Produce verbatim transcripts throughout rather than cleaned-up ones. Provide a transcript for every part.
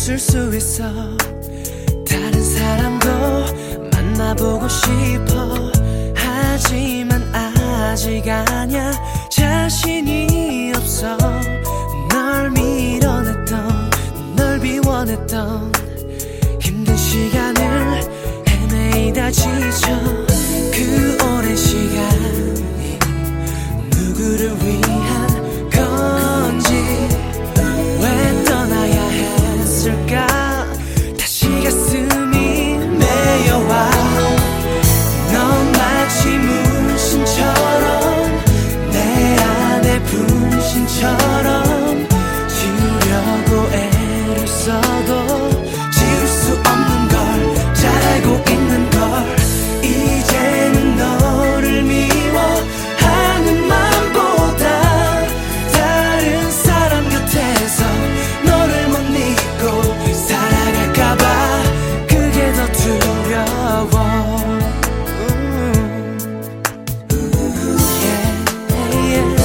있을 수 있어. 다른 사람도 만나보고 싶어. 하지만 아직 아냐. 자신이 없어. 널 밀어냈던, 널 비워냈던 힘든 시간을 헤매이다 지쳐. 그 오랜 시간이 누구를 위한 건지, 왜 떠나야 했을까. 다시 가슴이 메여와. 넌 마치 문신처럼, 내 안에 분신처럼 지우려고 애를 써도 지울 수 없는 걸 잘 알고 있는 걸. 이제는 너를 미워하는 맘보다 다른 사람 곁에서 너를 못 잊고 살아갈까봐 그게 더 두려워. yeah,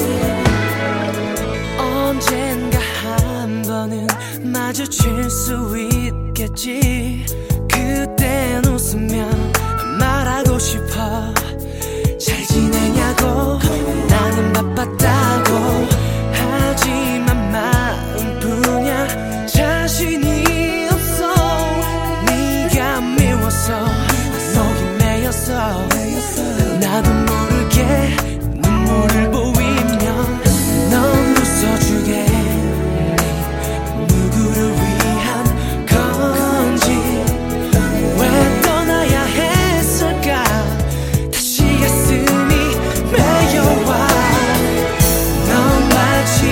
yeah. 언젠가 한 번은 마주칠 수 있겠지. 그땐 웃으며 말하고 싶어. 잘 지내냐고, 나는 바빴다고. 하지만 마음뿐이야. 자신이 없어. 네가 미워서 목이 메였어. 나도 모르게 눈물을 보이면 넌 웃어주겠니. 누구를 위한 건지, 왜 떠나야 했을까. 다시 가슴이 메여와. 넌 마치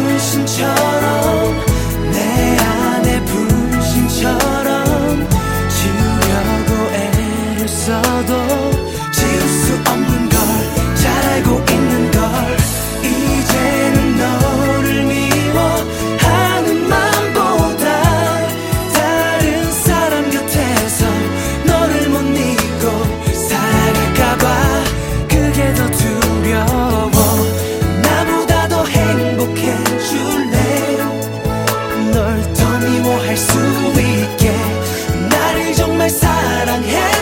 문신처럼, 내 안에 분신처럼 지우려고 애를 써도 지울 수 없는 걸 잘 알고 있는 걸. 이제는 너를 미워하는 맘보다 다른 사람 곁에서 너를 못 잊고 살아갈까봐 그게 더 두려워. 나보다 더 행복해줄래. 널 더 미워할 수 있게. 나를 정말 사랑해